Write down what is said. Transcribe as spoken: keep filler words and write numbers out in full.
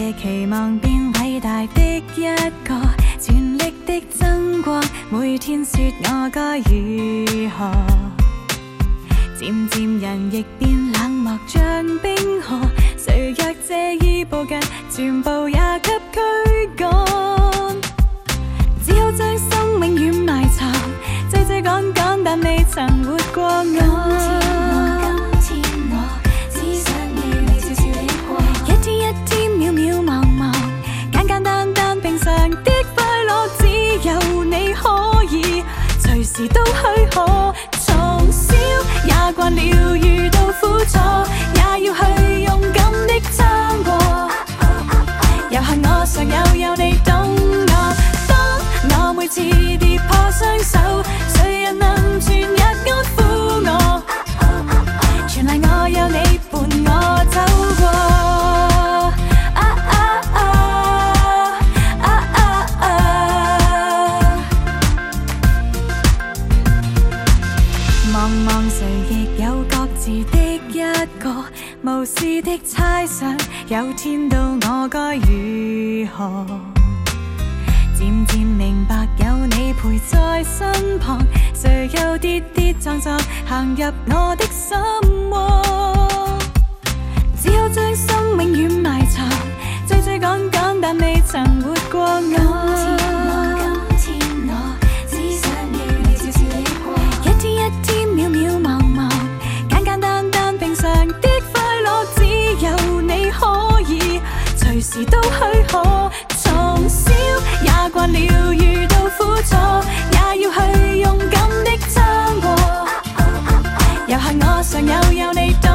這期望變偉大的一個，全力的爭過，每天說我該如何。漸漸人亦變冷漠像冰河，誰若這依步近，全部也給驅趕。只好將生命軟埋藏，追追趕趕，但未曾活過我。今天我只想與你笑笑的過，一天一天渺渺茫茫，簡簡單單平常的快樂，只有你可以隨時都許可。從小也慣了遇到苦楚，也要去勇敢的撐過。遊行我尚有有你懂我，當我每次跌破雙手，誰人能全日安撫我？全賴我有你伴我走過。啊啊啊啊啊啊！茫茫誰亦有各自的一個，無視的猜想，有天到我該如何？漸漸明白有你陪在身旁，誰又跌跌撞撞行入我的心窩？只好將生命軟埋藏，追追趕趕，但未曾活過我。今天我只想與你笑笑的過，一天一天渺渺茫茫，簡簡單單平常的快樂，只有你可以隨時都許可。從小也慣了遇到苦楚，也要去勇敢的撐過。遊行我尚有有你懂。